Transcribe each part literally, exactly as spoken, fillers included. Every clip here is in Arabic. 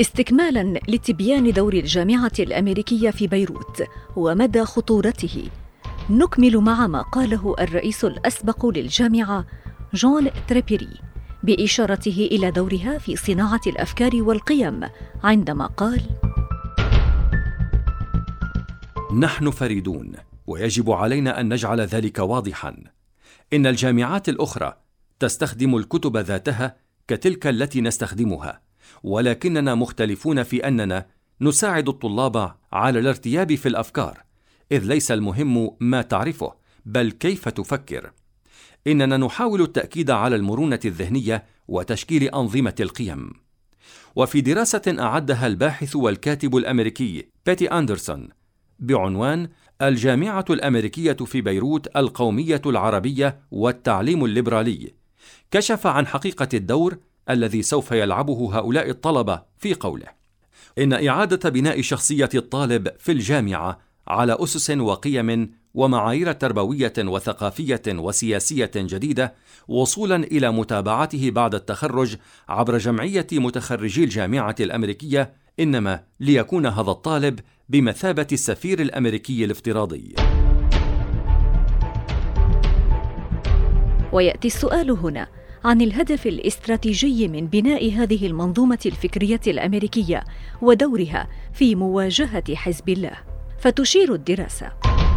استكمالاً لتبيان دور الجامعة الأمريكية في بيروت ومدى خطورته، نكمل مع ما قاله الرئيس الأسبق للجامعة جون تريبيري بإشارته إلى دورها في صناعة الأفكار والقيم، عندما قال: نحن فريدون، ويجب علينا أن نجعل ذلك واضحاً. إن الجامعات الأخرى تستخدم الكتب ذاتها كتلك التي نستخدمها، ولكننا مختلفون في أننا نساعد الطلاب على الارتياب في الأفكار، إذ ليس المهم ما تعرفه بل كيف تفكر. إننا نحاول التأكيد على المرونة الذهنية وتشكيل أنظمة القيم. وفي دراسة أعدها الباحث والكاتب الأمريكي بيتي أندرسون بعنوان الجامعة الأمريكية في بيروت القومية العربية والتعليم الليبرالي، كشف عن حقيقة الدور الذي سوف يلعبه هؤلاء الطلبة في قوله: إن إعادة بناء شخصية الطالب في الجامعة على أسس وقيم ومعايير تربوية وثقافية وسياسية جديدة، وصولا إلى متابعته بعد التخرج عبر جمعية متخرجي الجامعة الأمريكية، إنما ليكون هذا الطالب بمثابة السفير الأمريكي الافتراضي. ويأتي السؤال هنا عن الهدف الاستراتيجي من بناء هذه المنظومة الفكرية الأمريكية ودورها في مواجهة حزب الله. فتشير الدراسة: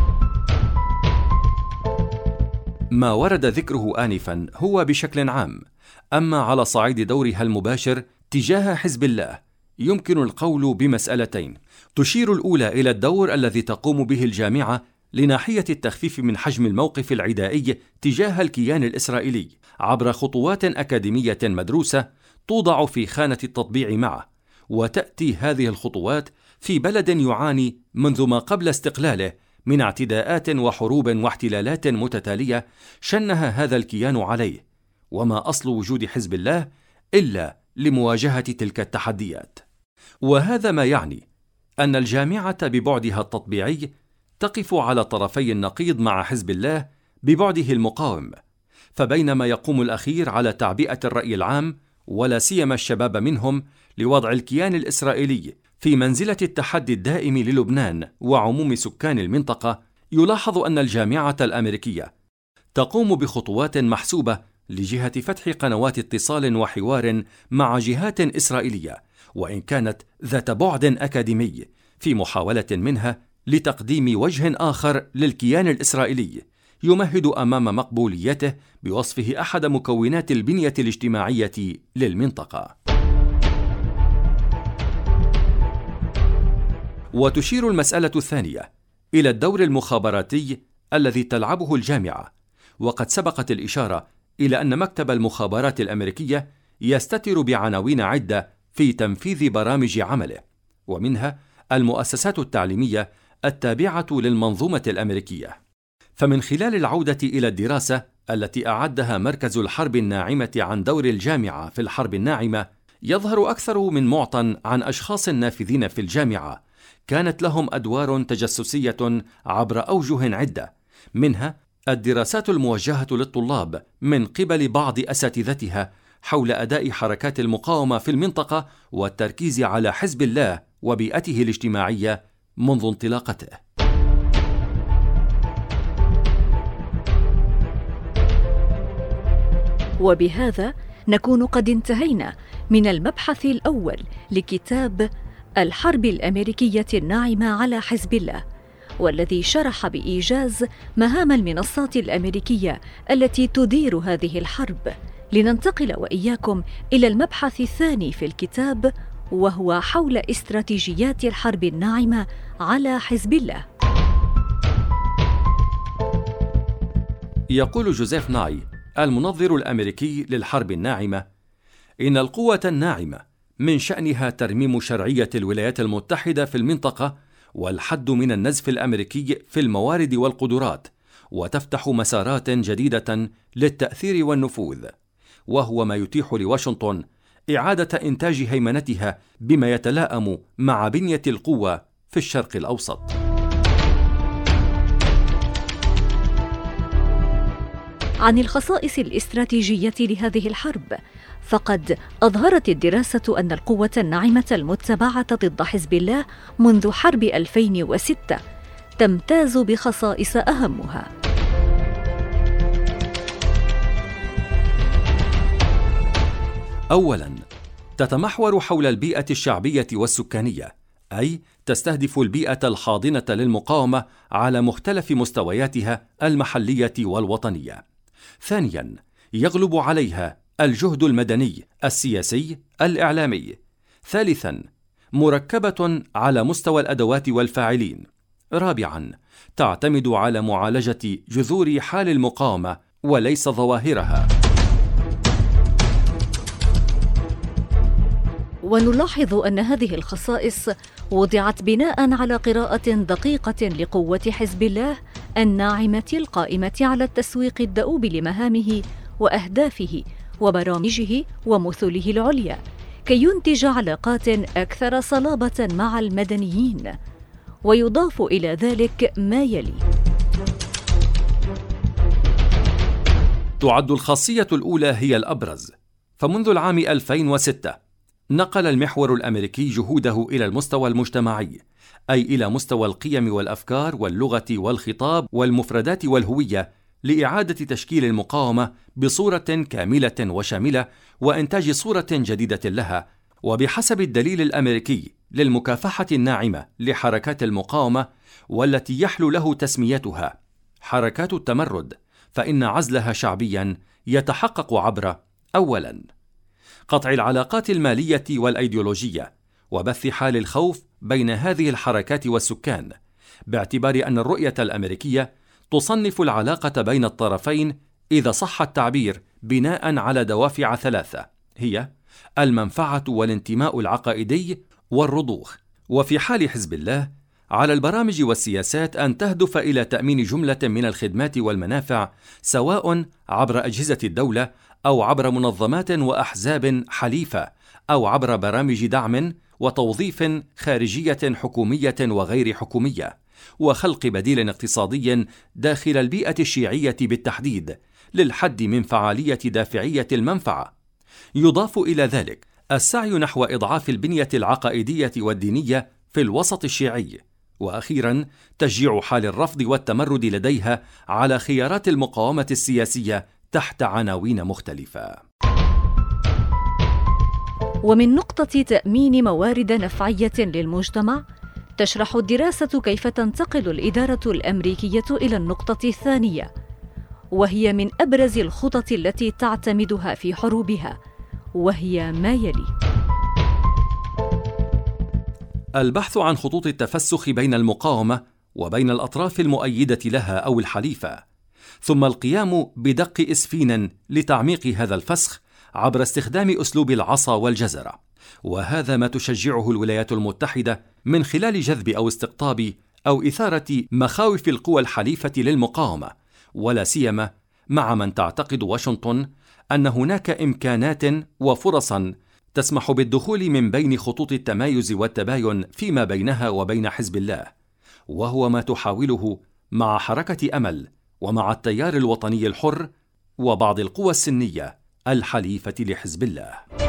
ما ورد ذكره آنفاً هو بشكل عام، أما على صعيد دورها المباشر تجاه حزب الله يمكن القول بمسألتين. تشير الأولى إلى الدور الذي تقوم به الجامعة لناحية التخفيف من حجم الموقف العدائي تجاه الكيان الإسرائيلي عبر خطوات أكاديمية مدروسة توضع في خانة التطبيع معه، وتأتي هذه الخطوات في بلد يعاني منذ ما قبل استقلاله من اعتداءات وحروب واحتلالات متتالية شنها هذا الكيان عليه، وما أصل وجود حزب الله إلا لمواجهة تلك التحديات. وهذا ما يعني أن الجامعة ببعدها التطبيعي تقف على طرفي النقيض مع حزب الله ببعده المقاوم، فبينما يقوم الأخير على تعبئة الرأي العام ولا سيما الشباب منهم لوضع الكيان الإسرائيلي في منزلة التحدي الدائم للبنان وعموم سكان المنطقة، يلاحظ أن الجامعة الأمريكية تقوم بخطوات محسوبة لجهة فتح قنوات اتصال وحوار مع جهات إسرائيلية، وإن كانت ذات بعد أكاديمي، في محاولة منها لتقديم وجه آخر للكيان الإسرائيلي يمهد أمام مقبوليته بوصفه أحد مكونات البنية الاجتماعية للمنطقة. وتشير المسألة الثانية إلى الدور المخابراتي الذي تلعبه الجامعة، وقد سبقت الإشارة إلى أن مكتب المخابرات الأمريكية يستتر بعناوين عدة في تنفيذ برامج عمله، ومنها المؤسسات التعليمية التابعة للمنظومة الأمريكية. فمن خلال العودة إلى الدراسة التي أعدها مركز الحرب الناعمة عن دور الجامعة في الحرب الناعمة، يظهر أكثر من معطى عن أشخاص نافذين في الجامعة كانت لهم أدوار تجسسية عبر أوجه عدة، منها الدراسات الموجهة للطلاب من قبل بعض أساتذتها حول أداء حركات المقاومة في المنطقة والتركيز على حزب الله وبيئته الاجتماعية منذ انطلاقته. وبهذا نكون قد انتهينا من المبحث الأول لكتاب الحرب الأمريكية الناعمة على حزب الله، والذي شرح بإيجاز مهام المنصات الأمريكية التي تدير هذه الحرب. لننتقل وإياكم إلى المبحث الثاني في الكتاب، وهو حول استراتيجيات الحرب الناعمة على حزب الله. يقول جوزيف ناي المنظر الأمريكي للحرب الناعمة إن القوة الناعمة من شأنها ترميم شرعية الولايات المتحدة في المنطقة والحد من النزف الأمريكي في الموارد والقدرات، وتفتح مسارات جديدة للتأثير والنفوذ، وهو ما يتيح لواشنطن إعادة إنتاج هيمنتها بما يتلائم مع بنية القوة في الشرق الأوسط. عن الخصائص الاستراتيجية لهذه الحرب، فقد أظهرت الدراسة أن القوة الناعمة المتبعة ضد حزب الله منذ حرب ألفين وستة تمتاز بخصائص أهمها: أولاً، تتمحور حول البيئة الشعبية والسكانية، أي تستهدف البيئة الحاضنة للمقاومة على مختلف مستوياتها المحلية والوطنية. ثانياً، يغلب عليها الجهد المدني، السياسي، الإعلامي. ثالثاً، مركبة على مستوى الأدوات والفاعلين. رابعاً، تعتمد على معالجة جذور حال المقاومة وليس ظواهرها. ونلاحظ أن هذه الخصائص وضعت بناء على قراءة دقيقة لقوة حزب الله الناعمة القائمة على التسويق الدؤوب لمهامه وأهدافه وبرامجه ومثله العليا، كي ينتج علاقات أكثر صلابة مع المدنيين. ويضاف إلى ذلك ما يلي: تعد الخاصية الأولى هي الأبرز، فمنذ العام ألفين وستة نقل المحور الأمريكي جهوده إلى المستوى المجتمعي، أي إلى مستوى القيم والأفكار واللغة والخطاب والمفردات والهوية، لإعادة تشكيل المقاومة بصورة كاملة وشاملة وإنتاج صورة جديدة لها. وبحسب الدليل الأمريكي للمكافحة الناعمة لحركات المقاومة، والتي يحلو له تسميتها حركات التمرد، فإن عزلها شعبيا يتحقق عبر: أولا، قطع العلاقات المالية والأيديولوجية، وبث حال الخوف بين هذه الحركات والسكان، باعتبار أن الرؤية الأمريكية تصنف العلاقة بين الطرفين، إذا صح التعبير، بناء على دوافع ثلاثة، هي المنفعة والانتماء العقائدي والرضوخ. وفي حال حزب الله، على البرامج والسياسات أن تهدف إلى تأمين جملة من الخدمات والمنافع، سواء عبر أجهزة الدولة أو عبر منظمات وأحزاب حليفة أو عبر برامج دعم وتوظيف خارجية حكومية وغير حكومية، وخلق بديل اقتصادي داخل البيئة الشيعية بالتحديد للحد من فعالية دافعية المنفعة. يضاف إلى ذلك السعي نحو إضعاف البنية العقائدية والدينية في الوسط الشيعي. وأخيراً، تشجيع حال الرفض والتمرد لديها على خيارات المقاومة السياسية تحت عناوين مختلفة. ومن نقطة تأمين موارد نفعية للمجتمع، تشرح الدراسة كيف تنتقل الإدارة الأمريكية إلى النقطة الثانية، وهي من أبرز الخطط التي تعتمدها في حروبها، وهي ما يلي: البحث عن خطوط التفسخ بين المقاومة وبين الأطراف المؤيدة لها أو الحليفة، ثم القيام بدق إسفين لتعميق هذا الفسخ عبر استخدام أسلوب العصا والجزرة. وهذا ما تشجعه الولايات المتحدة من خلال جذب أو استقطاب أو إثارة مخاوف القوى الحليفة للمقاومة، ولا سيما مع من تعتقد واشنطن أن هناك إمكانات وفرصا تسمح بالدخول من بين خطوط التمايز والتباين فيما بينها وبين حزب الله، وهو ما تحاوله مع حركة أمل ومع التيار الوطني الحر وبعض القوى السنية الحليفة لحزب الله.